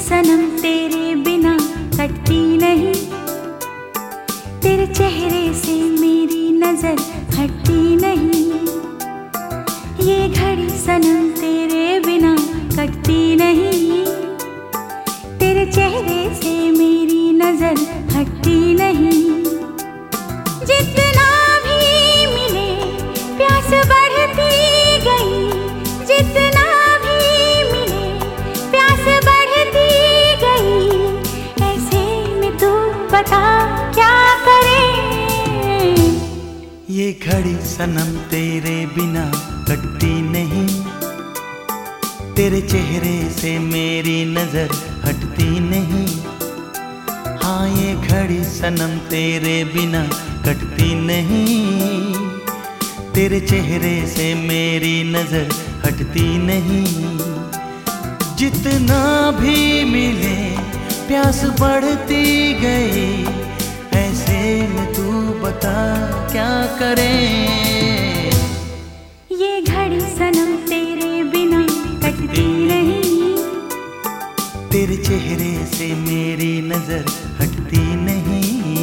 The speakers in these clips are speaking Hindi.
सनम तेरे बिना कटती नहीं, तेरे चेहरे से मेरी नजर हटती नहीं। ये घड़ी सनम तेरे बिना कटती नहीं, तेरे चेहरे से मेरी नजर हटती नहीं। जितना भी मिले प्यास बढ़ती गई, जितना भी मिले प्यास बढ़ती गई। ऐसे में तू बता क्या करे। ये घड़ी सनम तेरे बिना कटती नहीं, तेरे चेहरे से मेरी नजर हटती नहीं। हाँ, ये घड़ी सनम तेरे बिना कटती नहीं, तेरे चेहरे से मेरी नजर हटती नहीं। जितना भी मिले प्यास बढ़ती गई, ऐसे में तू बता क्या करे। ये घड़ी सनम तेरे बिना कटती नहीं, तेरे चेहरे से मेरी नजर हटती नहीं।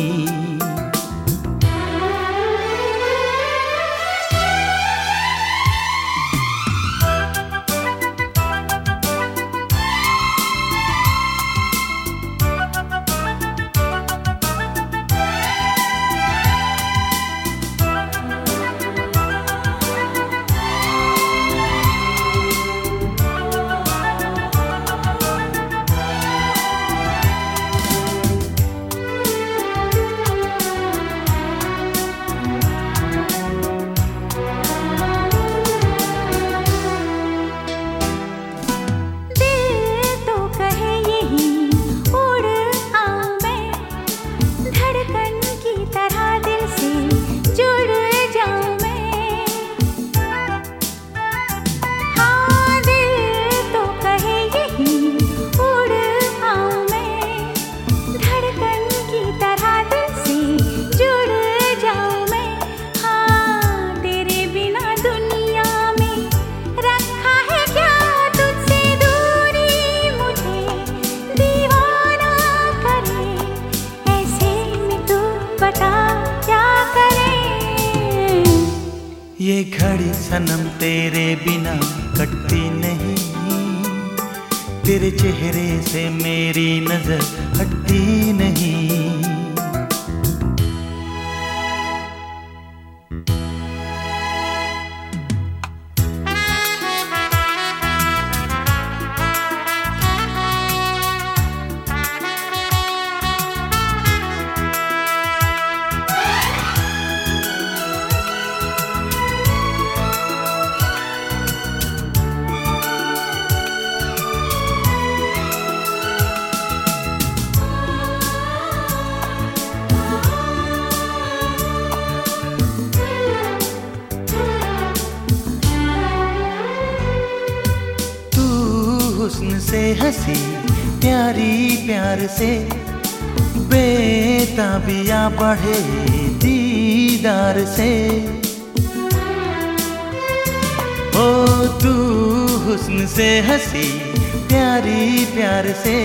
ये घड़ी सनम तेरे बिना कटती नहीं, तेरे चेहरे से मेरी नजर हटती नहीं। हुस्न से हंसी प्यारी प्यार से, बेताबिया बढ़े दीदार से। ओ तू हुस्न से हंसी प्यारी प्यार से,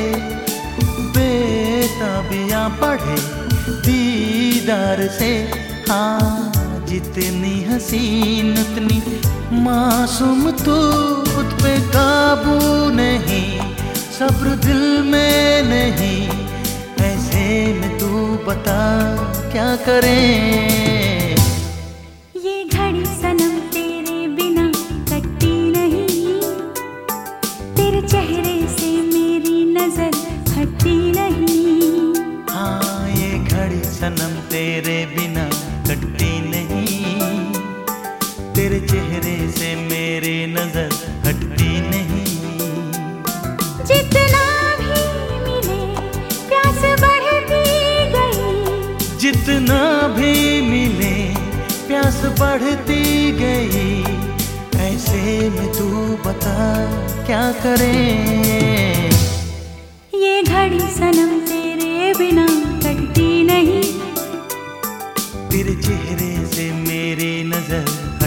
बेताबिया बढ़े दीदार से। हाँ, जितनी हसीन उतनी मासूम तू, खुद पे काबू नहीं, सब्र दिल में नहीं। ऐसे में तू बता क्या करें। ये घड़ी सनम तेरे बिना कटती नहीं, तेरे चेहरे से मेरी नजर हटती नहीं। हाँ, ये घड़ी सनम तेरे बिना कटती नहीं, तेरे चेहरे से मेरी नजर हटती नहीं। जितना भी मिले प्यास बढ़ती गई, जितना भी मिले प्यास बढ़ती गई। ऐसे में तू बता क्या करें। ये घड़ी सनम तेरे बिना कटती नहीं, तेरे चेहरे से मेरी नजर